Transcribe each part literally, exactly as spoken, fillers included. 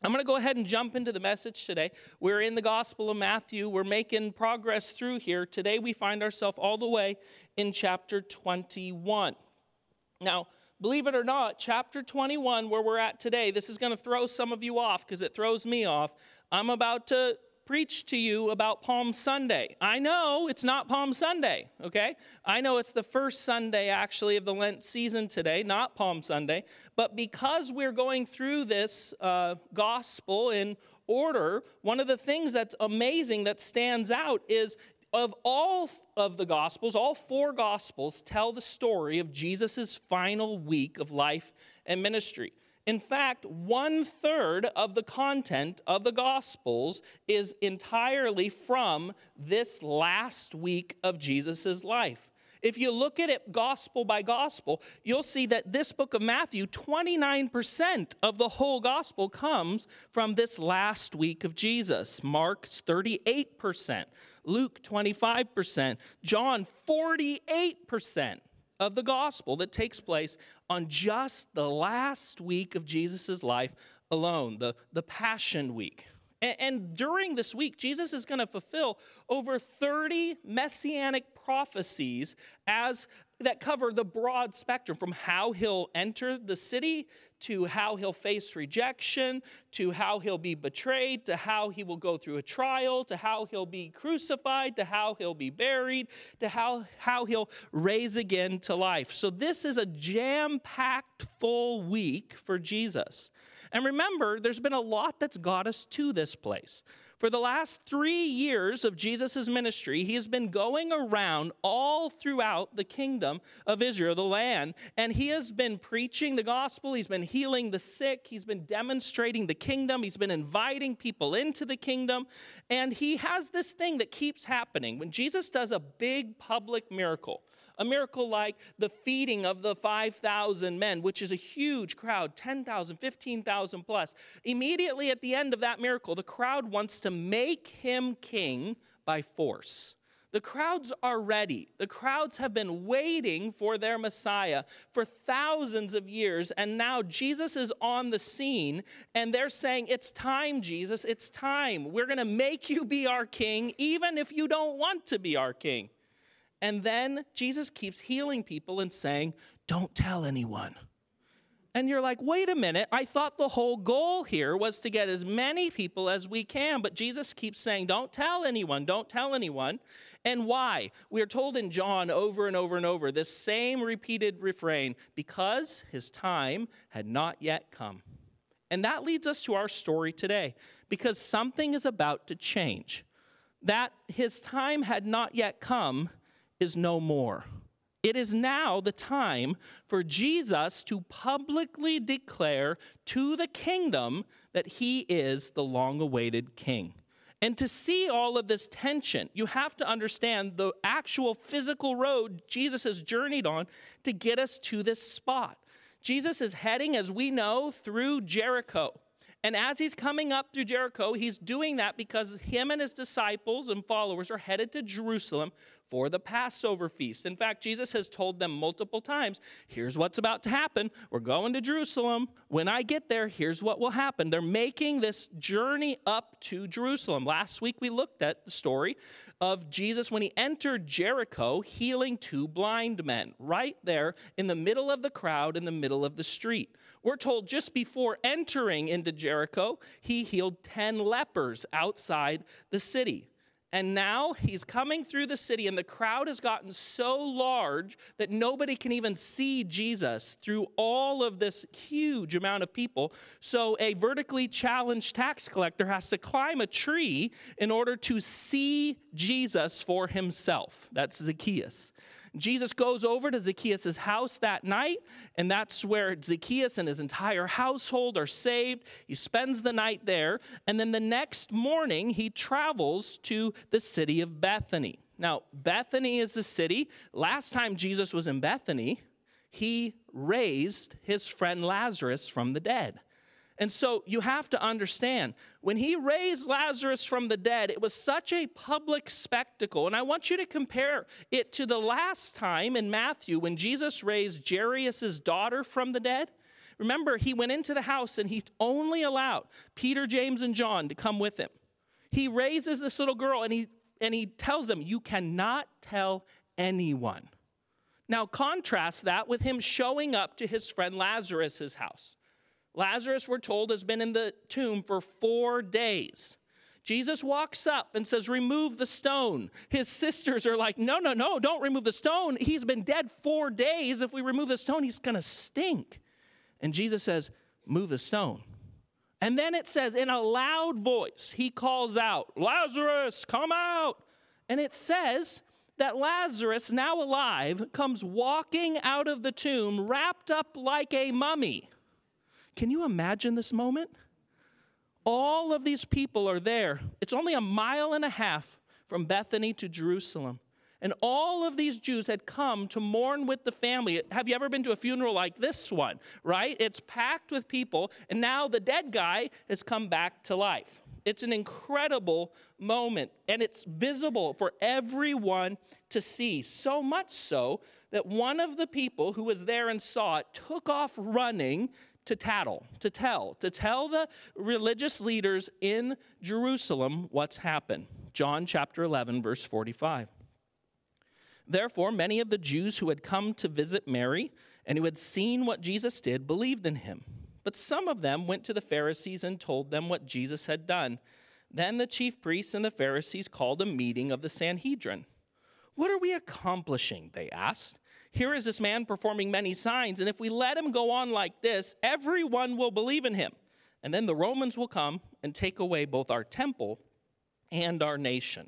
I'm going to go ahead and jump into the message today. We're in the Gospel of Matthew. We're making progress through here. Today we find ourselves all the way in chapter twenty-one. Now, believe it or not, chapter twenty-one, where we're at today, this is going to throw some of you off because it throws me off. I'm about to preach to you about Palm Sunday. I know it's not Palm Sunday, okay? I know it's the first Sunday, actually, of the Lent season today, not Palm Sunday. But because we're going through this uh, gospel in order, one of the things that's amazing that stands out is of all of the Gospels, all four Gospels tell the story of Jesus' final week of life and ministry. In fact, one-third of the content of the Gospels is entirely from this last week of Jesus' life. If you look at it gospel by gospel, you'll see that this book of Matthew, twenty-nine percent of the whole gospel comes from this last week of Jesus. Mark's thirty-eight percent, Luke twenty-five percent, John forty-eight percent. Of the gospel that takes place on just the last week of Jesus' life alone, the, the Passion Week. And, and during this week, Jesus is going to fulfill over thirty messianic prophecies as that cover the broad spectrum from how he'll enter the city to how he'll face rejection, to how he'll be betrayed, to how he will go through a trial, to how he'll be crucified, to how he'll be buried, to how, how he'll raise again to life. So this is a jam-packed full week for Jesus. And remember, there's been a lot that's got us to this place. For the last three years of Jesus' ministry, he has been going around all throughout the kingdom of Israel, the land, and he has been preaching the gospel, he's been healing the sick, he's been demonstrating the kingdom, he's been inviting people into the kingdom, and he has this thing that keeps happening. When Jesus does a big public miracle, a miracle like the feeding of the five thousand men, which is a huge crowd, ten thousand, fifteen thousand plus. Immediately at the end of that miracle, the crowd wants to make him king by force. The crowds are ready. The crowds have been waiting for their Messiah for thousands of years, and now Jesus is on the scene, and they're saying, it's time, Jesus, it's time. We're going to make you be our king, even if you don't want to be our king. And then Jesus keeps healing people and saying, don't tell anyone. And you're like, wait a minute, I thought the whole goal here was to get as many people as we can, but Jesus keeps saying, don't tell anyone, don't tell anyone. And why? We are told in John over and over and over this same repeated refrain, because his time had not yet come. And that leads us to our story today, because something is about to change. That his time had not yet come is no more. It is now the time for Jesus to publicly declare to the kingdom that he is the long-awaited king. And to see all of this tension, you have to understand the actual physical road Jesus has journeyed on to get us to this spot. Jesus is heading, as we know, through Jericho. And as he's coming up through Jericho, he's doing that because him and his disciples and followers are headed to Jerusalem for the Passover feast. In fact, Jesus has told them multiple times, here's what's about to happen. We're going to Jerusalem. When I get there, here's what will happen. They're making this journey up to Jerusalem. Last week, we looked at the story of Jesus when he entered Jericho, healing two blind men right there in the middle of the crowd, in the middle of the street. We're told just before entering into Jericho, he healed ten lepers outside the city. And now he's coming through the city, and the crowd has gotten so large that nobody can even see Jesus through all of this huge amount of people. So a vertically challenged tax collector has to climb a tree in order to see Jesus for himself. That's Zacchaeus. Jesus goes over to Zacchaeus' house that night, and that's where Zacchaeus and his entire household are saved. He spends the night there, and then the next morning, he travels to the city of Bethany. Now, Bethany is the city. Last time Jesus was in Bethany, he raised his friend Lazarus from the dead. And so you have to understand, when he raised Lazarus from the dead, it was such a public spectacle. And I want you to compare it to the last time in Matthew when Jesus raised Jairus' daughter from the dead. Remember, he went into the house and he only allowed Peter, James, and John to come with him. He raises this little girl and he, and he tells them, you cannot tell anyone. Now contrast that with him showing up to his friend Lazarus' house. Lazarus, we're told, has been in the tomb for four days. Jesus walks up and says, remove the stone. His sisters are like, no, no, no, don't remove the stone. He's been dead four days. If we remove the stone, he's going to stink. And Jesus says, move the stone. And then it says, in a loud voice, he calls out, Lazarus, come out. And it says that Lazarus, now alive, comes walking out of the tomb wrapped up like a mummy. Can you imagine this moment? All of these people are there. It's only a mile and a half from Bethany to Jerusalem. And all of these Jews had come to mourn with the family. Have you ever been to a funeral like this one, right? It's packed with people, and now the dead guy has come back to life. It's an incredible moment, and it's visible for everyone to see. So much so that one of the people who was there and saw it took off running to tattle, to tell, to tell the religious leaders in Jerusalem what's happened. John chapter eleven, verse forty-five. Therefore, many of the Jews who had come to visit Mary and who had seen what Jesus did believed in him. But some of them went to the Pharisees and told them what Jesus had done. Then the chief priests and the Pharisees called a meeting of the Sanhedrin. What are we accomplishing? They asked. Here is this man performing many signs, and if we let him go on like this, everyone will believe in him. And then the Romans will come and take away both our temple and our nation.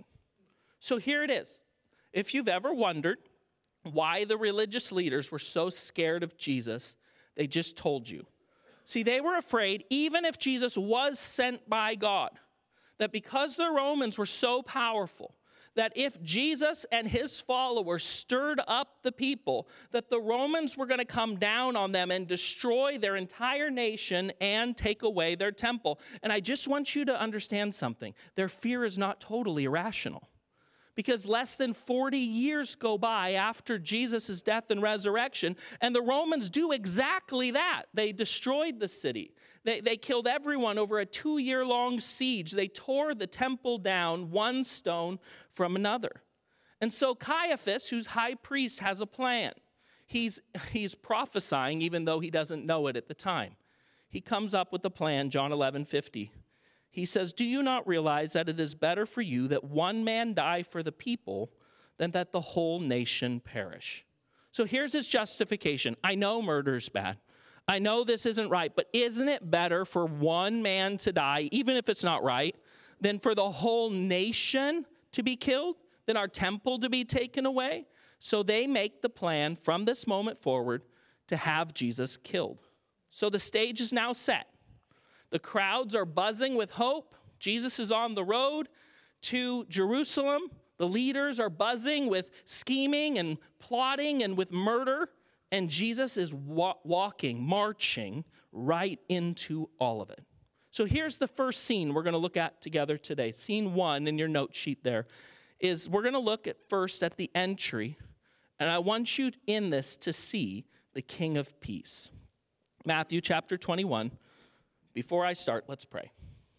So here it is. If you've ever wondered why the religious leaders were so scared of Jesus, they just told you. See, they were afraid, even if Jesus was sent by God, that because the Romans were so powerful, that if Jesus and his followers stirred up the people, that the Romans were going to come down on them and destroy their entire nation and take away their temple. And I just want you to understand something. Their fear is not totally irrational. Because less than forty years go by after Jesus' death and resurrection, and the Romans do exactly that. They destroyed the city. They, they killed everyone over a two-year-long siege. They tore the temple down one stone from another. And so Caiaphas, who's high priest, has a plan. He's, he's prophesying, even though he doesn't know it at the time. He comes up with a plan, John eleven fifty. He says, do you not realize that it is better for you that one man die for the people than that the whole nation perish? So here's his justification. I know murder's bad. I know this isn't right, but isn't it better for one man to die, even if it's not right, than for the whole nation to be killed, than our temple to be taken away? So they make the plan from this moment forward to have Jesus killed. So the stage is now set. The crowds are buzzing with hope. Jesus is on the road to Jerusalem. The leaders are buzzing with scheming and plotting and with murder. And Jesus is wa- walking, marching right into all of it. So here's the first scene we're going to look at together today. Scene one in your note sheet there is we're going to look at first at the entry. And I want you in this to see the King of Peace. Matthew chapter twenty-one. Before I start, let's pray.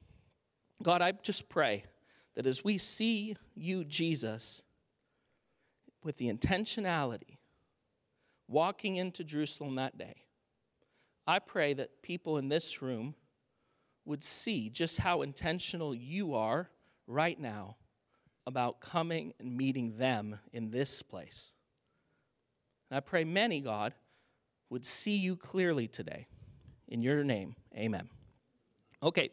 God, I just pray that as we see you, Jesus, with the intentionality, walking into Jerusalem that day, I pray that people in this room would see just how intentional you are right now about coming and meeting them in this place. And I pray many, God, would see you clearly today. In your name, amen. Okay,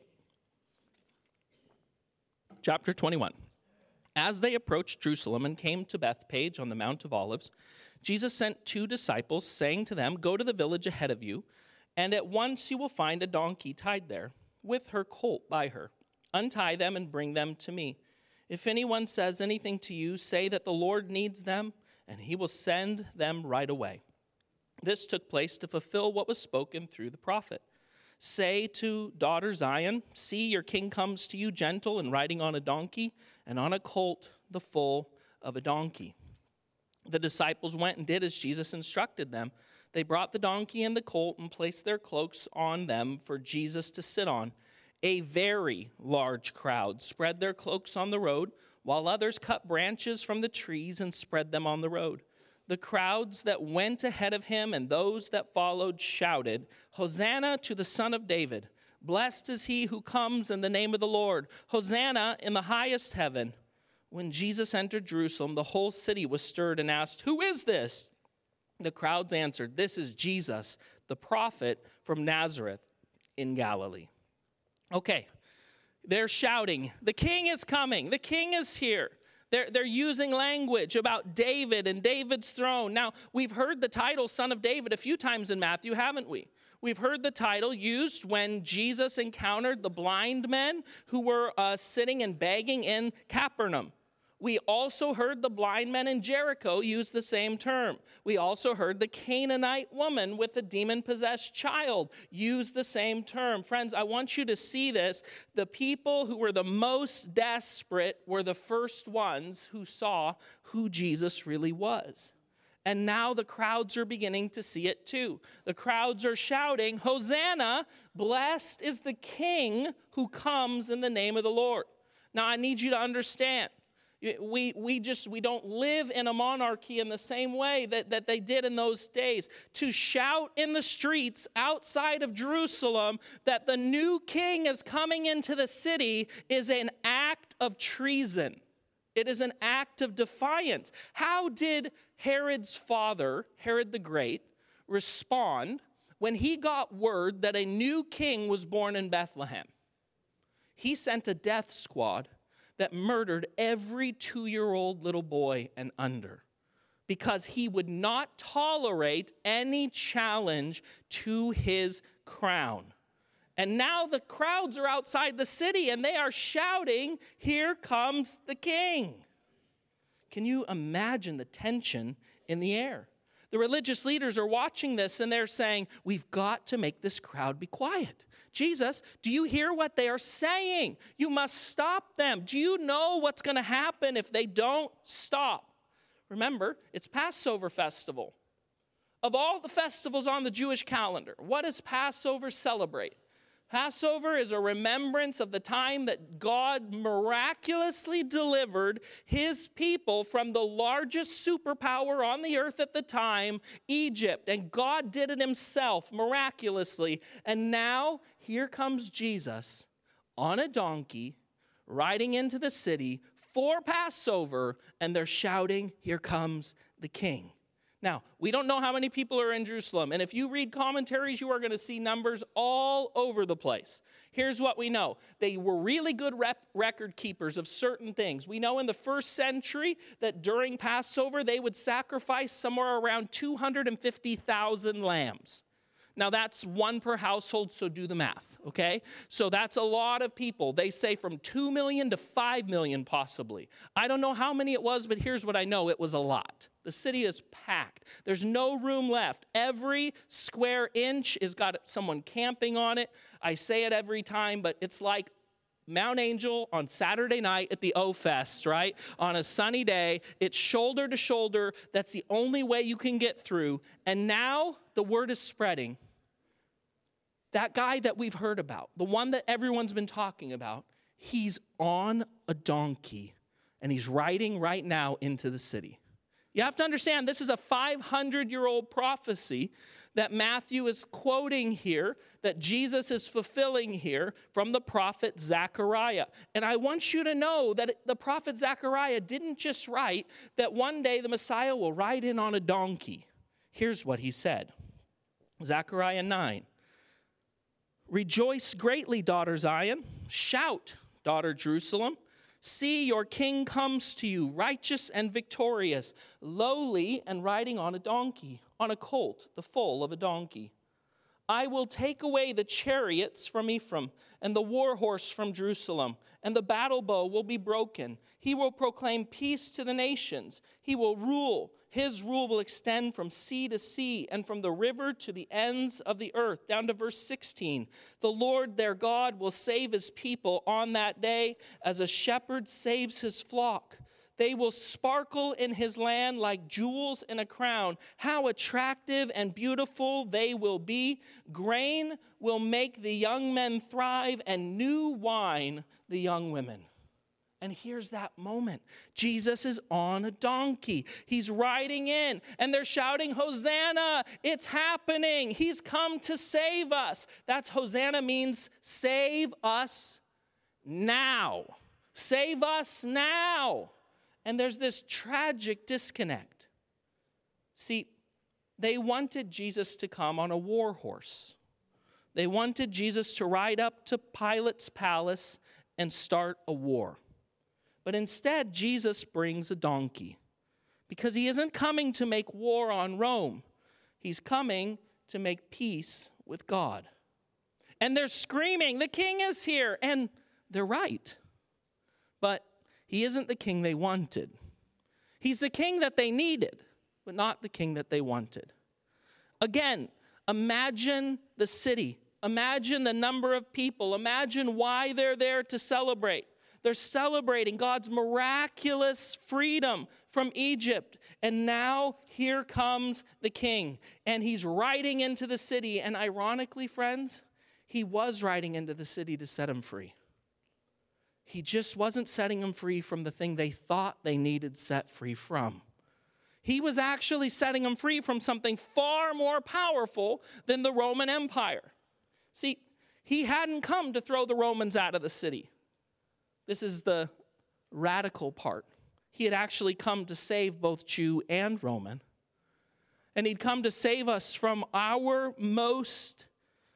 chapter twenty-one. As they approached Jerusalem and came to Bethphage on the Mount of Olives, Jesus sent two disciples, saying to them, go to the village ahead of you, and at once you will find a donkey tied there, with her colt by her. Untie them and bring them to me. If anyone says anything to you, say that the Lord needs them, and he will send them right away. This took place to fulfill what was spoken through the prophet. Say to daughter Zion, see, your king comes to you gentle and riding on a donkey, and on a colt, the foal of a donkey. The disciples went and did as Jesus instructed them. They brought the donkey and the colt and placed their cloaks on them for Jesus to sit on. A very large crowd spread their cloaks on the road, while others cut branches from the trees and spread them on the road. The crowds that went ahead of him and those that followed shouted, "Hosanna to the Son of David! Blessed is he who comes in the name of the Lord! Hosanna in the highest heaven!" When Jesus entered Jerusalem, the whole city was stirred and asked, "Who is this?" The crowds answered, "This is Jesus, the prophet from Nazareth in Galilee." Okay, they're shouting, "The king is coming, the king is here." They're, they're using language about David and David's throne. Now, we've heard the title Son of David a few times in Matthew, haven't we? We've heard the title used when Jesus encountered the blind men who were uh, sitting and begging in Capernaum. We also heard the blind men in Jericho use the same term. We also heard the Canaanite woman with the demon-possessed child use the same term. Friends, I want you to see this. The people who were the most desperate were the first ones who saw who Jesus really was. And now the crowds are beginning to see it too. The crowds are shouting, "Hosanna, blessed is the King who comes in the name of the Lord." Now I need you to understand. We, we just, we don't live in a monarchy in the same way that, that they did in those days. To shout in the streets outside of Jerusalem that the new king is coming into the city is an act of treason. It is an act of defiance. How did Herod's father, Herod the Great, respond when he got word that a new king was born in Bethlehem? He sent a death squad that murdered every two-year-old little boy and under because he would not tolerate any challenge to his crown. And now the crowds are outside the city and they are shouting, "Here comes the king." Can you imagine the tension in the air? The religious leaders are watching this and they're saying, "We've got to make this crowd be quiet. Jesus, do you hear what they are saying? You must stop them. Do you know what's going to happen if they don't stop?" Remember, it's Passover festival. Of all the festivals on the Jewish calendar, what does Passover celebrate? Passover is a remembrance of the time that God miraculously delivered his people from the largest superpower on the earth at the time, Egypt. And God did it himself miraculously. And now here comes Jesus on a donkey riding into the city for Passover, and they're shouting, "Here comes the king." Now, we don't know how many people are in Jerusalem, and if you read commentaries, you are going to see numbers all over the place. Here's what we know. They were really good rep- record keepers of certain things. We know in the first century that during Passover, they would sacrifice somewhere around two hundred fifty thousand lambs. Now, that's one per household, so do the math, okay? So that's a lot of people. They say from two million to five million possibly. I don't know how many it was, but here's what I know. It was a lot. The city is packed. There's no room left. Every square inch has got someone camping on it. I say it every time, but it's like Mount Angel on Saturday night at the O-Fest, right? On a sunny day, it's shoulder to shoulder. That's the only way you can get through. And now the word is spreading. That guy that we've heard about, the one that everyone's been talking about, he's on a donkey and he's riding right now into the city. You have to understand, this is a five hundred year old prophecy that Matthew is quoting here, that Jesus is fulfilling here from the prophet Zechariah. And I want you to know that the prophet Zechariah didn't just write that one day the Messiah will ride in on a donkey. Here's what he said. Zechariah nine. "Rejoice greatly, daughter Zion. Shout, daughter Jerusalem. See, your king comes to you, righteous and victorious, lowly and riding on a donkey, on a colt, the foal of a donkey. I will take away the chariots from Ephraim and the war horse from Jerusalem, and the battle bow will be broken. He will proclaim peace to the nations. He will rule. His rule will extend from sea to sea and from the river to the ends of the earth." Down to verse sixteen. "The Lord their God will save his people on that day as a shepherd saves his flock. They will sparkle in his land like jewels in a crown. How attractive and beautiful they will be. Grain will make the young men thrive, and new wine the young women. And here's that moment. Jesus is on a donkey. He's riding in, and they're shouting, Hosanna, it's happening. He's come to save us. That's Hosanna means save us now. Save us now. And there's this tragic disconnect. See, they wanted Jesus to come on a war horse. They wanted Jesus to ride up to Pilate's palace and start a war. But instead, Jesus brings a donkey because he isn't coming to make war on Rome. He's coming to make peace with God. And they're screaming, the king is here. And they're right. But he isn't the king they wanted. He's the king that they needed, but not the king that they wanted. Again, imagine the city. Imagine the number of people. Imagine why they're there to celebrate. They're celebrating God's miraculous freedom from Egypt. And now here comes the king. And he's riding into the city. And ironically, friends, he was riding into the city to set him free. He just wasn't setting them free from the thing they thought they needed set free from. He was actually setting them free from something far more powerful than the Roman Empire. See, he hadn't come to throw the Romans out of the city. This is the radical part. He had actually come to save both Jew and Roman. And he'd come to save us from our most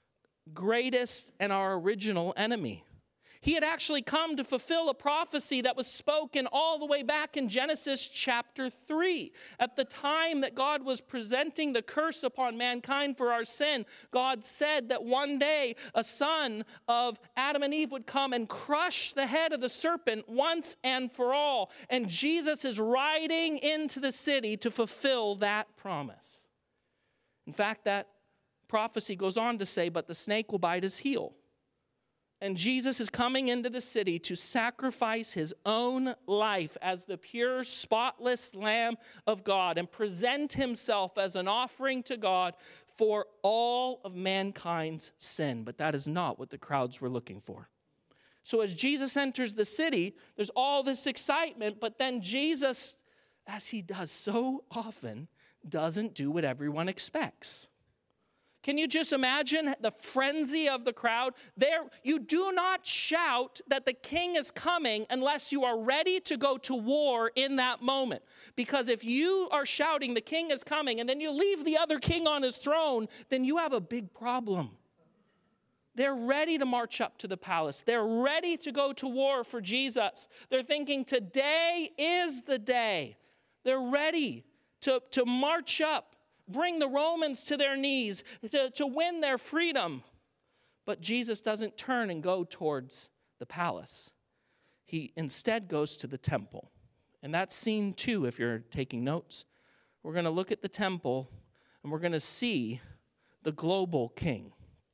greatest and our original enemy. He had actually come to fulfill a prophecy that was spoken all the way back in Genesis chapter three. At the time that God was presenting the curse upon mankind for our sin, God said that one day a son of Adam and Eve would come and crush the head of the serpent once and for all. And Jesus is riding into the city to fulfill that promise. In fact, that prophecy goes on to say, but the snake will bite his heel. And Jesus is coming into the city to sacrifice his own life as the pure, spotless Lamb of God and present himself as an offering to God for all of mankind's sin. But that is not what the crowds were looking for. So as Jesus enters the city, there's all this excitement, but then Jesus, as he does so often, doesn't do what everyone expects. Can you just imagine the frenzy of the crowd? There, you do not shout that the king is coming unless you are ready to go to war in that moment. Because if you are shouting the king is coming and then you leave the other king on his throne, then you have a big problem. They're ready to march up to the palace. They're ready to go to war for Jesus. They're thinking today is the day. They're ready to, to march up. Bring the Romans to their knees to, to win their freedom. But Jesus doesn't turn and go towards the palace. He instead goes to the temple. And that's scene two, if you're taking notes. We're going to look at the temple, and we're going to see the global king.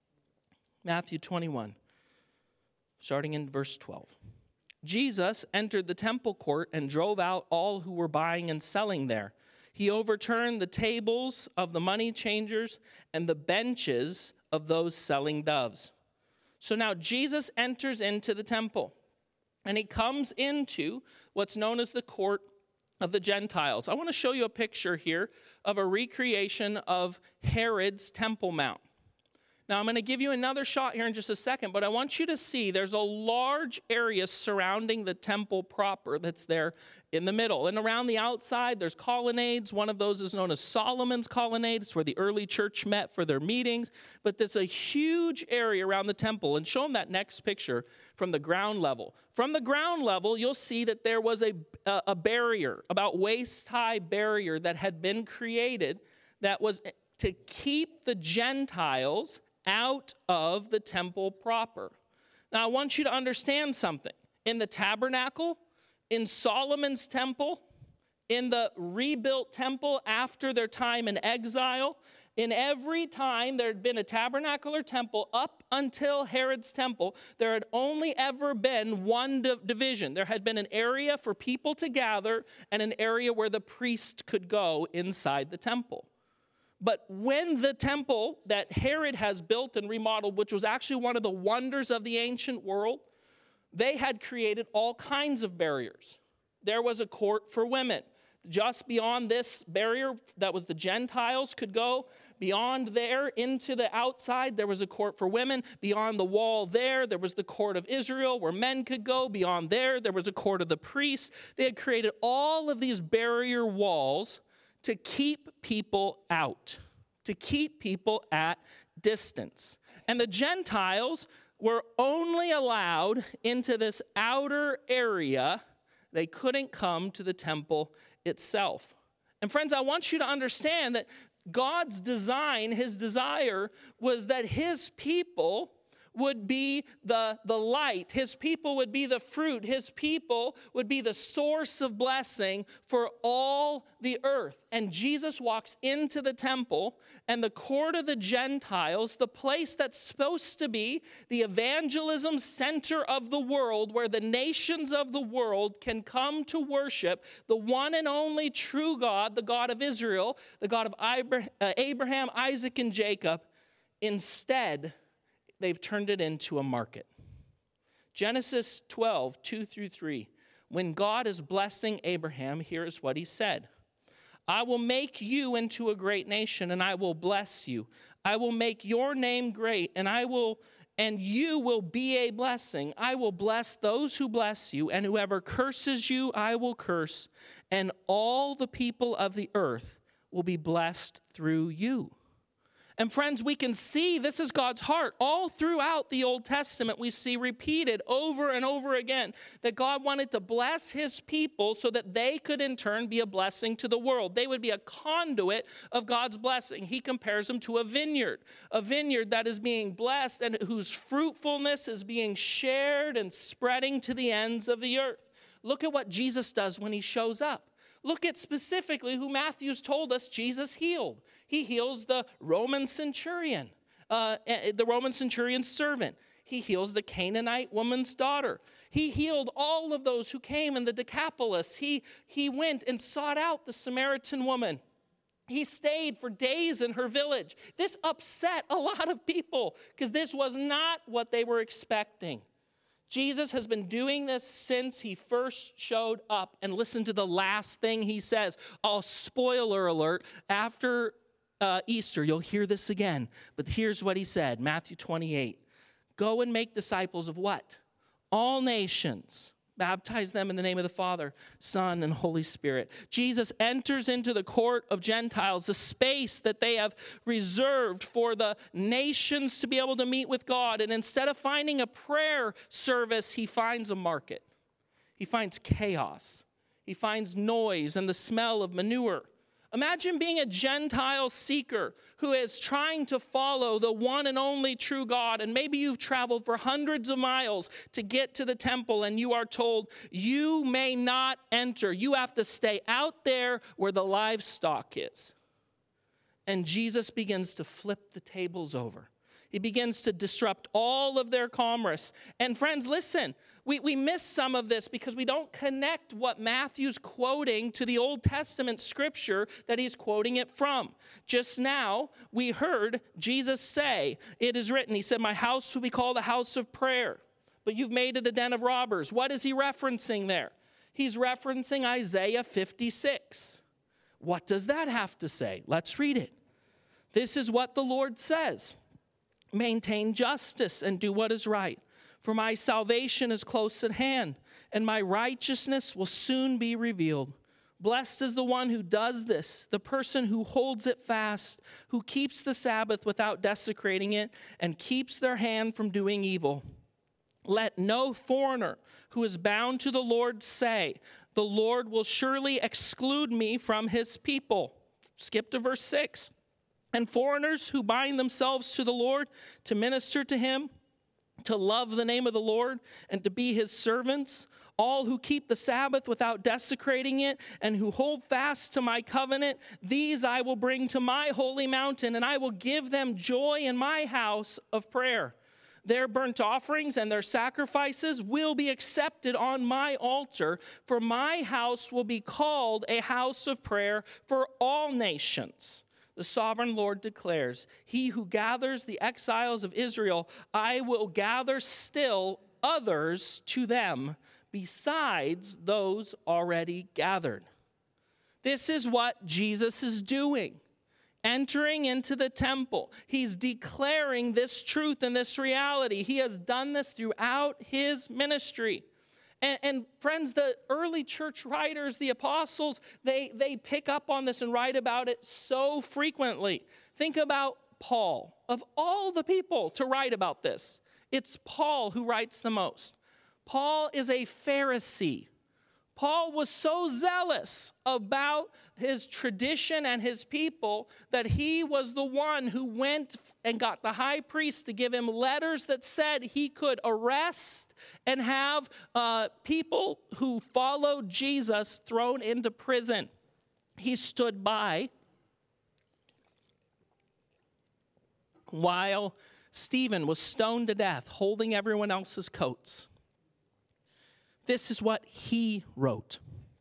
Matthew twenty-one, starting in verse twelve. Jesus entered the temple court and drove out all who were buying and selling there. He overturned the tables of the money changers and the benches of those selling doves. So now Jesus enters into the temple, and he comes into what's known as the court of the Gentiles. I want to show you a picture here of a recreation of Herod's Temple Mount. Now, I'm going to give you another shot here in just a second, but I want you to see there's a large area surrounding the temple proper that's there in the middle. And around the outside, there's colonnades. One of those is known as Solomon's Colonnade. It's where the early church met for their meetings. But there's a huge area around the temple. And show them that next picture from the ground level. From the ground level, you'll see that there was a, a barrier, about waist-high barrier that had been created that was to keep the Gentiles out of the temple proper. Now, I want you to understand something. In the tabernacle, in Solomon's temple, in the rebuilt temple after their time in exile, In every time there had been a tabernacle or temple up until Herod's temple, there had only ever been one di- division. There had been an area for people to gather and an area where the priest could go inside the temple. But when the temple that Herod has built and remodeled, which was actually one of the wonders of the ancient world, they had created all kinds of barriers. There was a court for women. Just beyond this barrier that was the Gentiles could go, beyond there into the outside, there was a court for women. Beyond the wall there, there was the court of Israel where men could go. Beyond there, there was a court of the priests. They had created all of these barrier walls to keep people out, to keep people at distance. And the Gentiles were only allowed into this outer area. They couldn't come to the temple itself. And friends, I want you to understand that God's design, his desire, was that his people would be the, the light. His people would be the fruit. His people would be the source of blessing for all the earth. And Jesus walks into the temple and the court of the Gentiles, the place that's supposed to be the evangelism center of the world, where the nations of the world can come to worship the one and only true God, the God of Israel, the God of Abraham, Isaac, and Jacob. Instead, they've turned it into a market. Genesis twelve, two through three. When God is blessing Abraham, here's what he said. I will make you into a great nation, and I will bless you. I will make your name great, and I will, and you will be a blessing. I will bless those who bless you, and whoever curses you, I will curse, and all the people of the earth will be blessed through you. And friends, we can see this is God's heart. All throughout the Old Testament, we see repeated over and over again that God wanted to bless his people so that they could in turn be a blessing to the world. They would be a conduit of God's blessing. He compares them to a vineyard, a vineyard that is being blessed and whose fruitfulness is being shared and spreading to the ends of the earth. Look at what Jesus does when he shows up. Look at specifically who Matthew's told us Jesus healed. He heals the Roman centurion, uh, the Roman centurion's servant. He heals the Canaanite woman's daughter. He healed all of those who came in the Decapolis. He, he went and sought out the Samaritan woman. He stayed for days in her village. This upset a lot of people because this was not what they were expecting. Jesus has been doing this since he first showed up. And listen to the last thing he says. Oh, spoiler alert. After uh, Easter, you'll hear this again. But here's what he said, Matthew twenty-eight. Go and make disciples of what? All nations. Baptize them in the name of the Father, Son, and Holy Spirit. Jesus enters into the court of Gentiles, the space that they have reserved for the nations to be able to meet with God. And instead of finding a prayer service, he finds a market. He finds chaos. He finds noise and the smell of manure. Imagine being a Gentile seeker who is trying to follow the one and only true God, and maybe you've traveled for hundreds of miles to get to the temple, and you are told you may not enter. You have to stay out there where the livestock is. And Jesus begins to flip the tables over. He begins to disrupt all of their commerce. And friends, listen, we, we miss some of this because we don't connect what Matthew's quoting to the Old Testament scripture that he's quoting it from. Just now, we heard Jesus say, it is written, he said, my house will be called a house of prayer, but you've made it a den of robbers. What is he referencing there? He's referencing Isaiah fifty-six. What does that have to say? Let's read it. This is what the Lord says. Maintain justice and do what is right, for my salvation is close at hand, and my righteousness will soon be revealed. Blessed is the one who does this, the person who holds it fast, who keeps the Sabbath without desecrating it, and keeps their hand from doing evil. Let no foreigner who is bound to the Lord say, the Lord will surely exclude me from his people. Skip to verse six. And foreigners who bind themselves to the Lord to minister to him, to love the name of the Lord and to be his servants, all who keep the Sabbath without desecrating it and who hold fast to my covenant, these I will bring to my holy mountain, and I will give them joy in my house of prayer. Their burnt offerings and their sacrifices will be accepted on my altar, for my house will be called a house of prayer for all nations. The sovereign Lord declares, he who gathers the exiles of Israel, I will gather still others to them, besides those already gathered. This is what Jesus is doing. Entering into the temple, he's declaring this truth and this reality. He has done this throughout his ministry. And, and friends, the early church writers, the apostles, they, they pick up on this and write about it so frequently. Think about Paul. Of all the people to write about this, it's Paul who writes the most. Paul is a Pharisee. Paul was so zealous about his tradition and his people that he was the one who went and got the high priest to give him letters that said he could arrest and have uh, people who followed Jesus thrown into prison. He stood by while Stephen was stoned to death, holding everyone else's coats. This is what he wrote.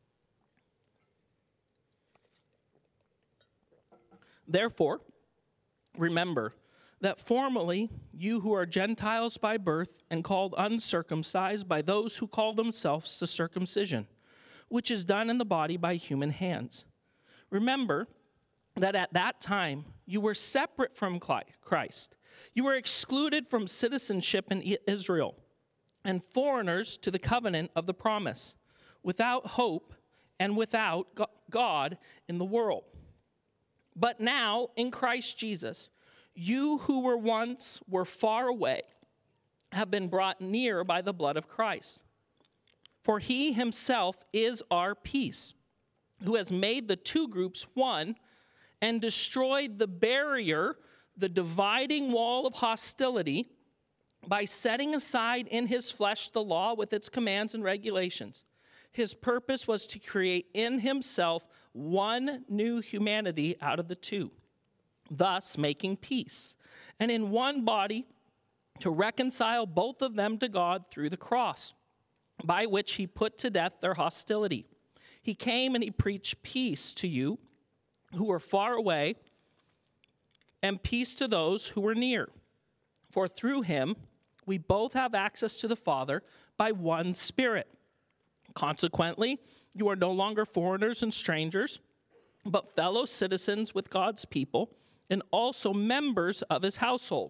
Therefore, remember that formerly you who are Gentiles by birth and called uncircumcised by those who call themselves the circumcision, which is done in the body by human hands. Remember that at that time you were separate from Christ. You were excluded from citizenship in Israel and foreigners to the covenant of the promise, without hope and without God in the world. But now, in Christ Jesus, you who were once were far away have been brought near by the blood of Christ. For he himself is our peace, who has made the two groups one and destroyed the barrier, the dividing wall of hostility, by setting aside in his flesh the law with its commands and regulations. His purpose was to create in himself one new humanity out of the two, thus making peace, and in one body to reconcile both of them to God through the cross, by which he put to death their hostility. He came and he preached peace to you who were far away, and peace to those who were near. For through him we both have access to the Father by one Spirit. Consequently, you are no longer foreigners and strangers, but fellow citizens with God's people and also members of his household,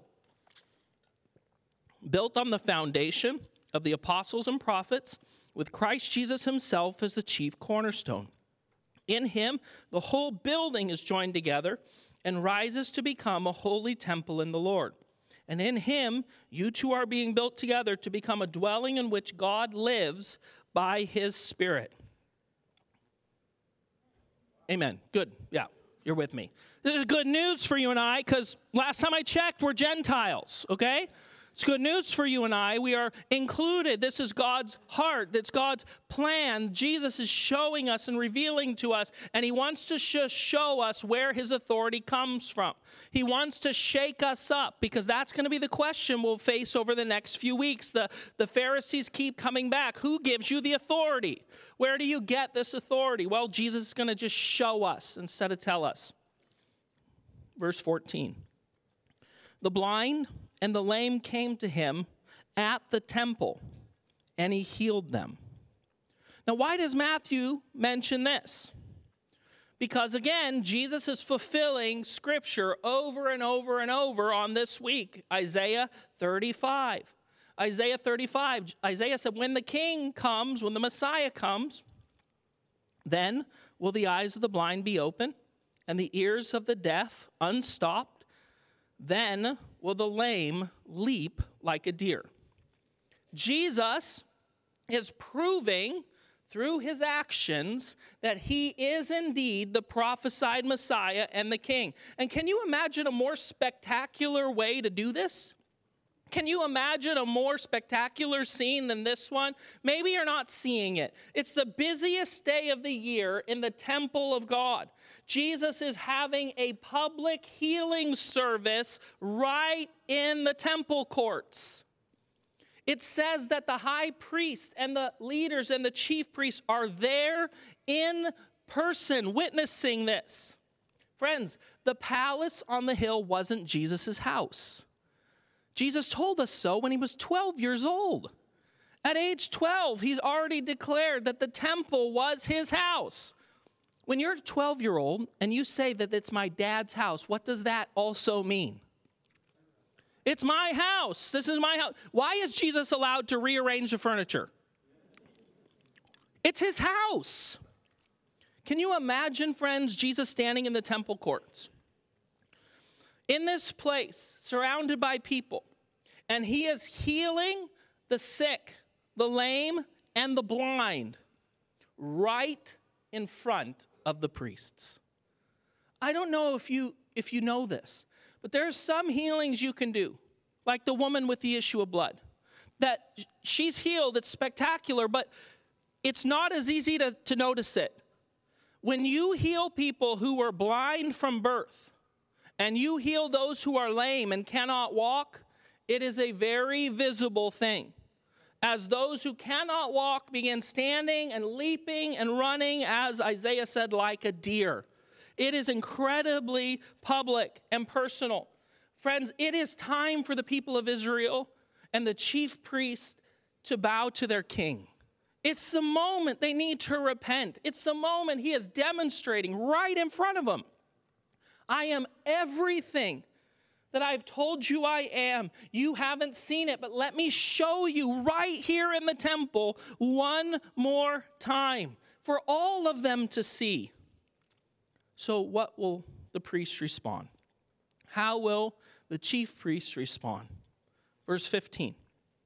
built on the foundation of the apostles and prophets, with Christ Jesus himself as the chief cornerstone. In him, the whole building is joined together and rises to become a holy temple in the Lord. And in him, you two are being built together to become a dwelling in which God lives by his Spirit. Amen. Good. Yeah, you're with me. This is good news for you and I, because last time I checked, we're Gentiles, okay? It's good news for you and I. We are included. This is God's heart. It's God's plan. Jesus is showing us and revealing to us, and he wants to sh- show us where his authority comes from. He wants to shake us up, because that's going to be the question we'll face over the next few weeks. The, the Pharisees keep coming back. Who gives you the authority? Where do you get this authority? Well, Jesus is going to just show us instead of tell us. Verse fourteen. The blind and the lame came to him at the temple, and he healed them. Now, why does Matthew mention this? Because, again, Jesus is fulfilling Scripture over and over and over on this week. Isaiah thirty-five. Isaiah thirty-five. Isaiah said, when the king comes, when the Messiah comes, then will the eyes of the blind be open, and the ears of the deaf unstopped. Then will the lame leap like a deer. Jesus is proving through his actions that he is indeed the prophesied Messiah and the King. And can you imagine a more spectacular way to do this? Can you imagine a more spectacular scene than this one? Maybe you're not seeing it. It's the busiest day of the year in the temple of God. Jesus is having a public healing service right in the temple courts. It says that the high priest and the leaders and the chief priests are there in person witnessing this. Friends, the palace on the hill wasn't Jesus' house. Jesus told us so when he was twelve years old. At age twelve, he's already declared that the temple was his house. When you're a twelve-year-old and you say that it's my dad's house, what does that also mean? It's my house. This is my house. Why is Jesus allowed to rearrange the furniture? It's his house. Can you imagine, friends, Jesus standing in the temple courts? In this place, surrounded by people, and he is healing the sick, the lame, and the blind right in front of the priests. I don't know if you if you know this, but there's some healings you can do, like the woman with the issue of blood, that she's healed, it's spectacular, but it's not as easy to, to notice it. When you heal people who were blind from birth, and you heal those who are lame and cannot walk, it is a very visible thing. As those who cannot walk begin standing and leaping and running, as Isaiah said, like a deer. It is incredibly public and personal. Friends, it is time for the people of Israel and the chief priest to bow to their king. It's the moment they need to repent. It's the moment he is demonstrating right in front of them. I am everything that I've told you I am. You haven't seen it, but let me show you right here in the temple one more time for all of them to see. So what will the priest respond? How will the chief priest respond? Verse fifteen.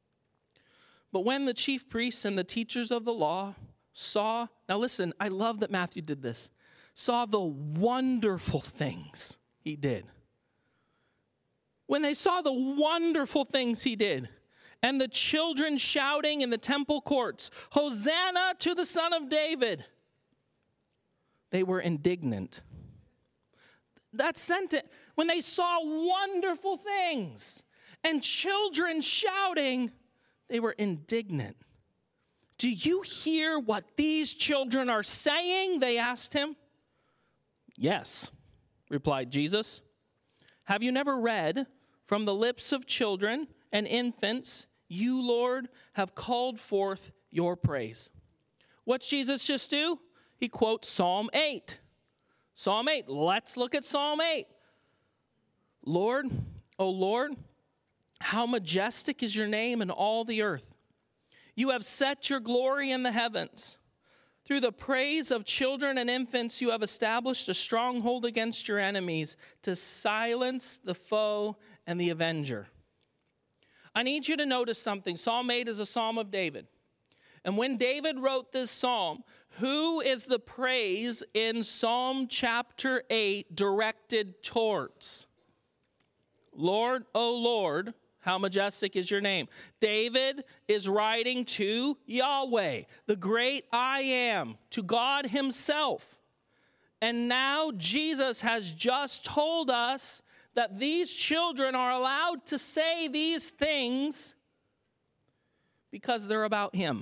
But when the chief priests and the teachers of the law saw, now listen, I love that Matthew did this, saw the wonderful things he did. When they saw the wonderful things he did, and the children shouting in the temple courts, Hosanna to the Son of David, they were indignant. That sentence, when they saw wonderful things and children shouting, they were indignant. Do you hear what these children are saying? They asked him. Yes, replied Jesus. Have you never read, from the lips of children and infants, you, Lord, have called forth your praise? What's Jesus just do? He quotes Psalm eight. Psalm eight. Let's look at Psalm eight. Lord, O Lord, how majestic is your name in all the earth. You have set your glory in the heavens. Through the praise of children and infants, you have established a stronghold against your enemies to silence the foe and the avenger. I need you to notice something. Psalm eight is a psalm of David. And when David wrote this psalm, who is the praise in Psalm chapter eight directed towards? Lord, O Lord, how majestic is your name. David is writing to Yahweh, the great I am, to God himself. And now Jesus has just told us that these children are allowed to say these things because they're about him.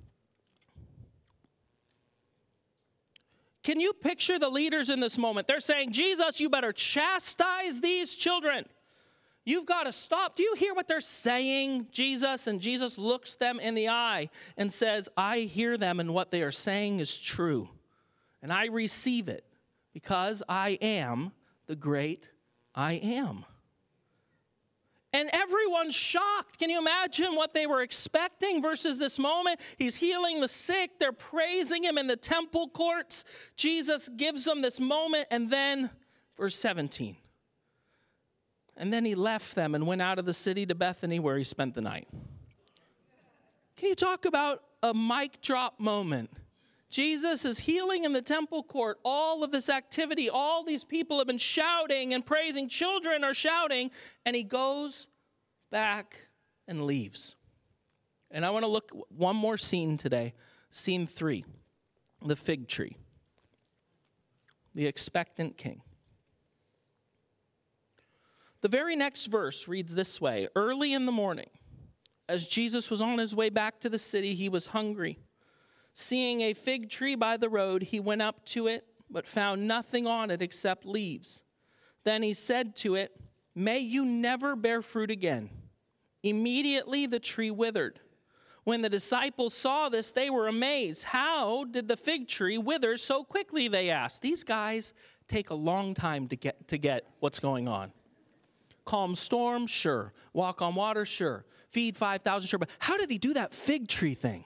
Can you picture the leaders in this moment? They're saying, Jesus, you better chastise these children. You've got to stop. Do you hear what they're saying, Jesus? And Jesus looks them in the eye and says, I hear them, and what they are saying is true. And I receive it because I am the great I am. And everyone's shocked. Can you imagine what they were expecting versus this moment? He's healing the sick. They're praising him in the temple courts. Jesus gives them this moment. And then, verse seventeen. And then he left them and went out of the city to Bethany, where he spent the night. Can you talk about a mic drop moment? Jesus is healing in the temple court. All of this activity, all these people have been shouting and praising. Children are shouting. And he goes back and leaves. And I want to look one more scene today, scene three, the fig tree, the expectant king. The very next verse reads this way: early in the morning, as Jesus was on his way back to the city, he was hungry. Seeing a fig tree by the road, he went up to it, but found nothing on it except leaves. Then he said to it, "May you never bear fruit again." Immediately the tree withered. When the disciples saw this, they were amazed. "How did the fig tree wither so quickly?" they asked. These guys take a long time to get to get what's going on. Calm storm, sure. Walk on water, sure. Feed five thousand, sure. But how did he do that fig tree thing?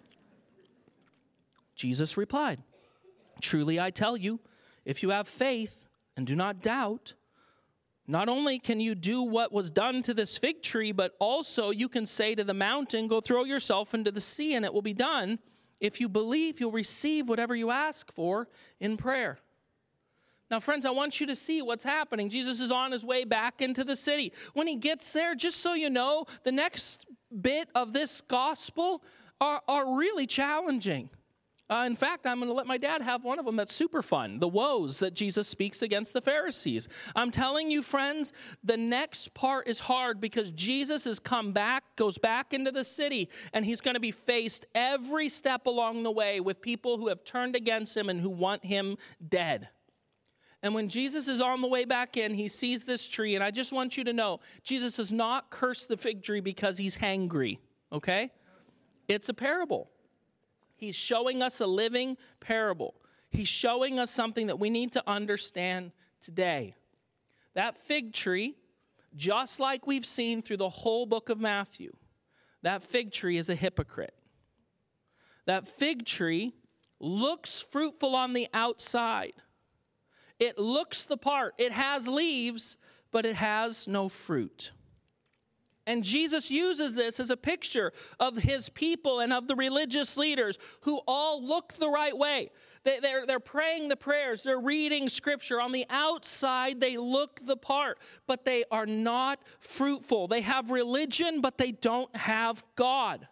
Jesus replied, "Truly I tell you, if you have faith and do not doubt, not only can you do what was done to this fig tree, but also you can say to the mountain, 'Go throw yourself into the sea,' and it will be done. If you believe, you'll receive whatever you ask for in prayer." Now, friends, I want you to see what's happening. Jesus is on his way back into the city. When he gets there, just so you know, the next bit of this gospel are, are really challenging. Uh, in fact, I'm going to let my dad have one of them that's super fun, the woes that Jesus speaks against the Pharisees. I'm telling you, friends, the next part is hard because Jesus has come back, goes back into the city, and he's going to be faced every step along the way with people who have turned against him and who want him dead. And when Jesus is on the way back in, he sees this tree, and I just want you to know, Jesus does not curse the fig tree because he's hangry, okay? It's a parable. He's showing us a living parable. He's showing us something that we need to understand today. That fig tree, just like we've seen through the whole book of Matthew, that fig tree is a hypocrite. That fig tree looks fruitful on the outside. It looks the part. It has leaves, but it has no fruit. And Jesus uses this as a picture of his people and of the religious leaders who all look the right way. They, they're, they're praying the prayers. They're reading scripture. On the outside, they look the part, but they are not fruitful. They have religion, but they don't have God.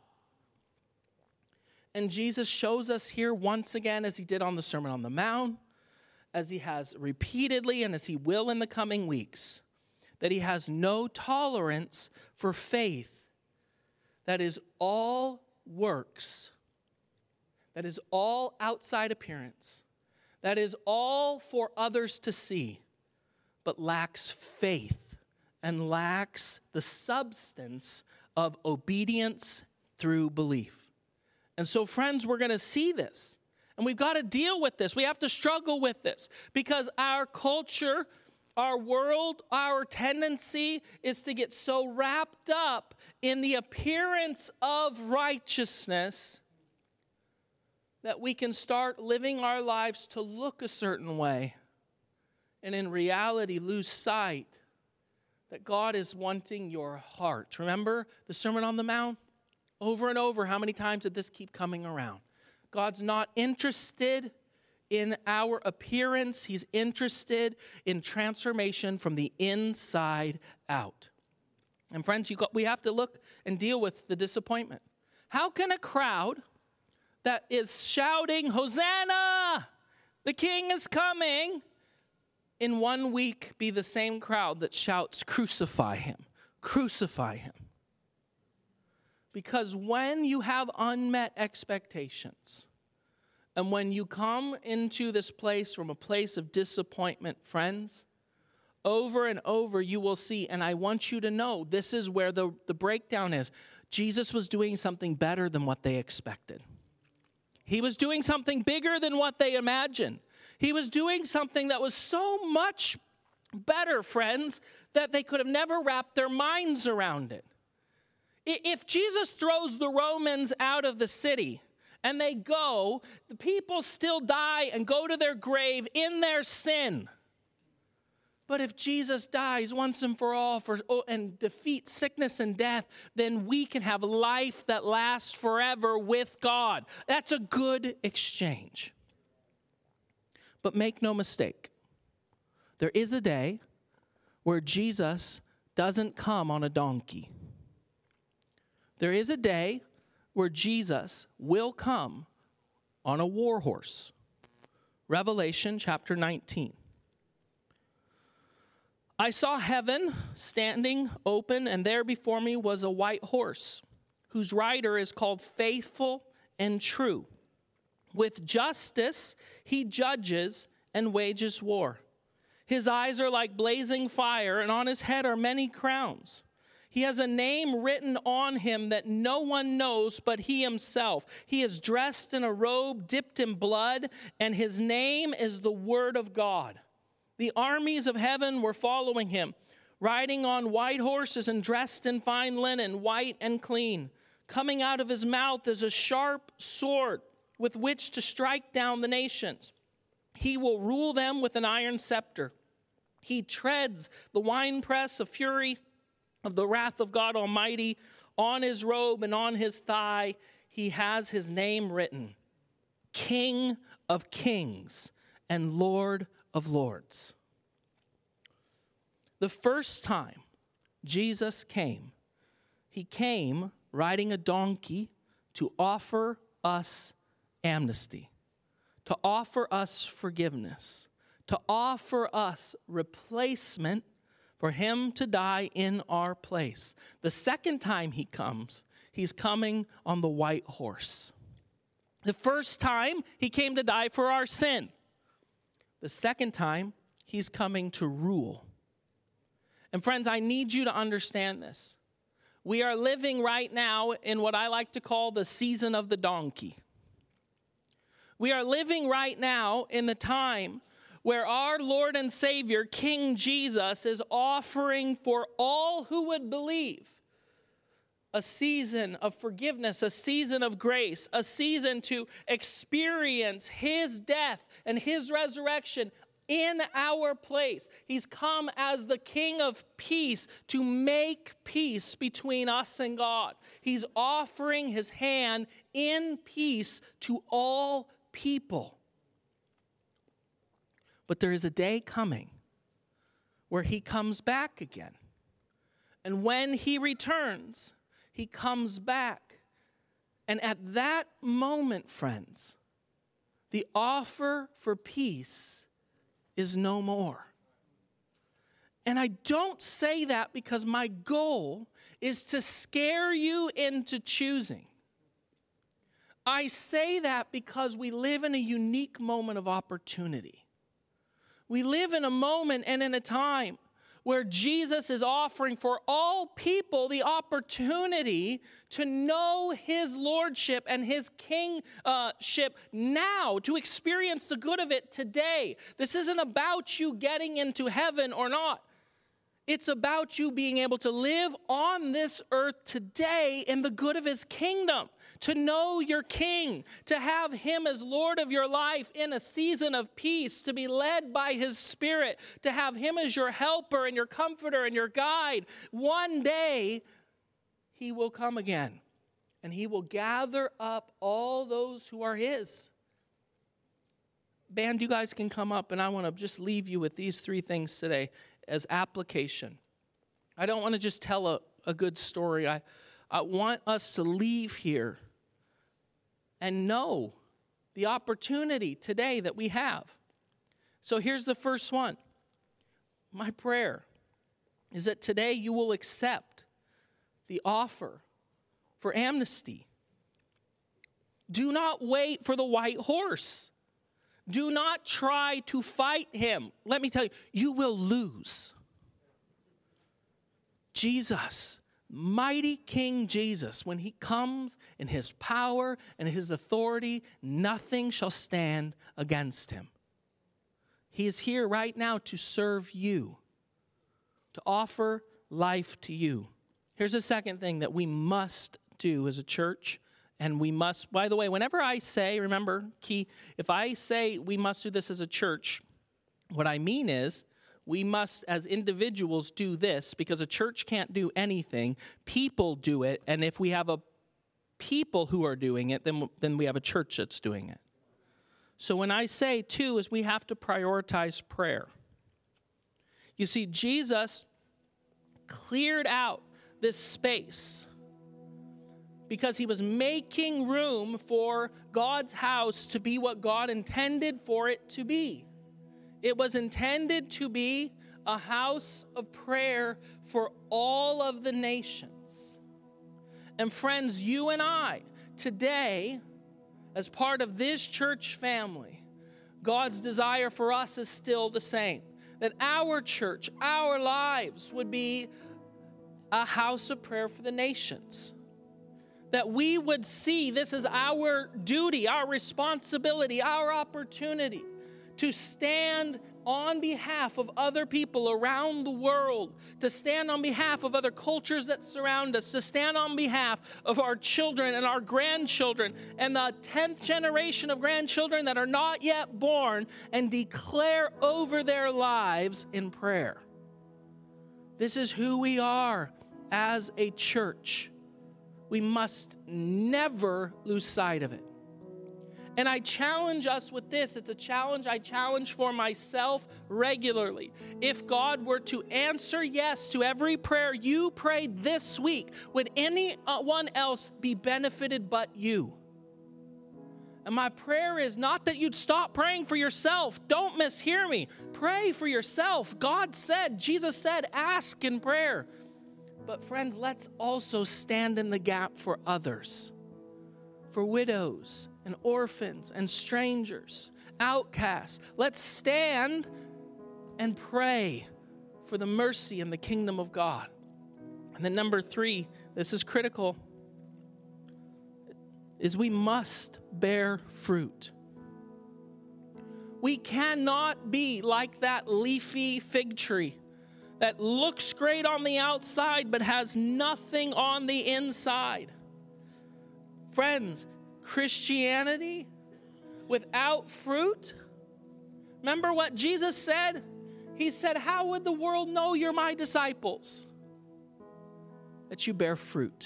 And Jesus shows us here once again, as he did on the Sermon on the Mount, as he has repeatedly and as he will in the coming weeks, that he has no tolerance for faith that is all works, that is all outside appearance, that is all for others to see, but lacks faith and lacks the substance of obedience through belief. And so, friends, we're going to see this. And we've got to deal with this. We have to struggle with this because our culture, our world, our tendency is to get so wrapped up in the appearance of righteousness that we can start living our lives to look a certain way and in reality lose sight that God is wanting your heart. Remember the Sermon on the Mount? Over and over, how many times did this keep coming around? God's not interested in our appearance. He's interested in transformation from the inside out. And friends, you got, we have to look and deal with the disappointment. How can a crowd that is shouting, "Hosanna, the king is coming," in one week be the same crowd that shouts, "Crucify him, crucify him"? Because when you have unmet expectations, and when you come into this place from a place of disappointment, friends, over and over you will see, and I want you to know, this is where the, the breakdown is. Jesus was doing something better than what they expected. He was doing something bigger than what they imagined. He was doing something that was so much better, friends, that they could have never wrapped their minds around it. If Jesus throws the Romans out of the city and they go, the people still die and go to their grave in their sin. But if Jesus dies once and for all for, oh, and defeats sickness and death, then we can have life that lasts forever with God. That's a good exchange. But make no mistake, there is a day where Jesus doesn't come on a donkey. There is a day where Jesus will come on a war horse. Revelation chapter nineteen. I saw heaven standing open, and there before me was a white horse, whose rider is called Faithful and True. With justice he judges and wages war. His eyes are like blazing fire, and on his head are many crowns. He has a name written on him that no one knows but he himself. He is dressed in a robe dipped in blood, and his name is the Word of God. The armies of heaven were following him, riding on white horses and dressed in fine linen, white and clean. Coming out of his mouth is a sharp sword with which to strike down the nations. He will rule them with an iron scepter. He treads the winepress of fury of the wrath of God Almighty. On his robe and on his thigh he has his name written, King of Kings and Lord of Lords. The first time Jesus came, he came riding a donkey to offer us amnesty, to offer us forgiveness, to offer us replacement for him to die in our place. The second time he comes, he's coming on the white horse. The first time he came to die for our sin. The second time, he's coming to rule. And friends, I need you to understand this. We are living right now in what I like to call the season of the donkey. We are living right now in the time where our Lord and Savior, King Jesus, is offering for all who would believe a season of forgiveness, a season of grace, a season to experience his death and his resurrection in our place. He's come as the King of peace to make peace between us and God. He's offering his hand in peace to all people. But there is a day coming where he comes back again. And when he returns, he comes back. And at that moment, friends, the offer for peace is no more. And I don't say that because my goal is to scare you into choosing. I say that because we live in a unique moment of opportunity. We live in a moment and in a time where Jesus is offering for all people the opportunity to know his lordship and his kingship now, to experience the good of it today. This isn't about you getting into heaven or not. It's about you being able to live on this earth today in the good of his kingdom, to know your king, to have him as Lord of your life in a season of peace, to be led by his Spirit, to have him as your helper and your comforter and your guide. One day, he will come again, and he will gather up all those who are his. Band, you guys can come up, and I want to just leave you with these three things today as application. I don't want to just tell a, a good story. I, I want us to leave here and know the opportunity today that we have. So here's the first one. My prayer is that today you will accept the offer for amnesty. Do not wait for the white horse. Do not try to fight him. Let me tell you, you will lose. Jesus, mighty King Jesus, when he comes in his power and his authority, nothing shall stand against him. He is here right now to serve you, to offer life to you. Here's a second thing that we must do as a church. And we must, by the way, whenever I say, remember, key, if I say we must do this as a church, what I mean is we must, as individuals, do this because a church can't do anything. People do it, and if we have a people who are doing it, then, then we have a church that's doing it. So when I say, too, is we have to prioritize prayer. You see, Jesus cleared out this space because he was making room for God's house to be what God intended for it to be. It was intended to be a house of prayer for all of the nations. And friends, you and I, today, as part of this church family, God's desire for us is still the same. That our church, our lives would be a house of prayer for the nations. That we would see this as our duty, our responsibility, our opportunity to stand on behalf of other people around the world, to stand on behalf of other cultures that surround us, to stand on behalf of our children and our grandchildren and the tenth generation of grandchildren that are not yet born, and declare over their lives in prayer. This is who we are as a church. We must never lose sight of it. And I challenge us with this. It's a challenge I challenge for myself regularly. If God were to answer yes to every prayer you prayed this week, would anyone else be benefited but you? And my prayer is not that you'd stop praying for yourself. Don't mishear me. Pray for yourself. God said, Jesus said, ask in prayer. But friends, let's also stand in the gap for others, for widows and orphans and strangers, outcasts. Let's stand and pray for the mercy and the kingdom of God. And then number three, this is critical, is we must bear fruit. We cannot be like that leafy fig tree that looks great on the outside but has nothing on the inside. Friends, Christianity without fruit, remember what Jesus said? He said, how would the world know you're my disciples? That you bear fruit.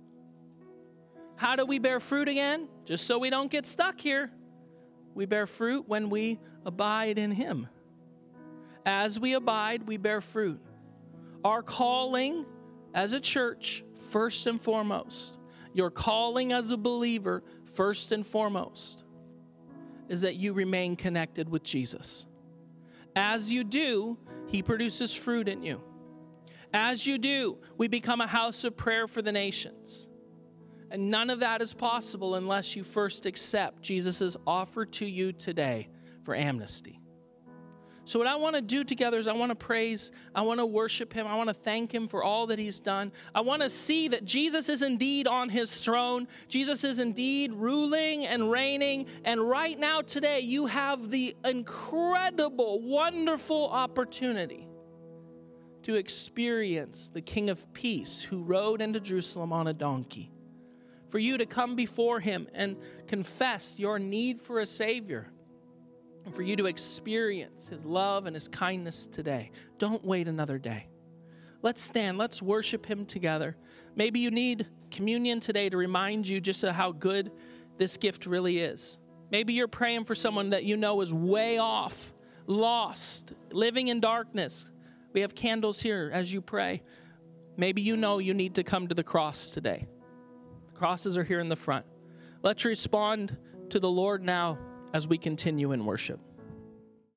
How do we bear fruit again? Just so we don't get stuck here. We bear fruit when we abide in him. As we abide, we bear fruit. Our calling as a church, first and foremost, your calling as a believer, first and foremost, is that you remain connected with Jesus. As you do, he produces fruit in you. As you do, we become a house of prayer for the nations. And none of that is possible unless you first accept Jesus' offer to you today for amnesty. So what I want to do together is I want to praise, I want to worship him, I want to thank him for all that he's done. I want to see that Jesus is indeed on his throne. Jesus is indeed ruling and reigning. And right now today, you have the incredible, wonderful opportunity to experience the King of Peace who rode into Jerusalem on a donkey. For you to come before him and confess your need for a Savior. And for you to experience his love and his kindness today. Don't wait another day. Let's stand. Let's worship him together. Maybe you need communion today to remind you just of how good this gift really is. Maybe you're praying for someone that you know is way off, lost, living in darkness. We have candles here as you pray. Maybe you know you need to come to the cross today. The crosses are here in the front. Let's respond to the Lord now as we continue in worship.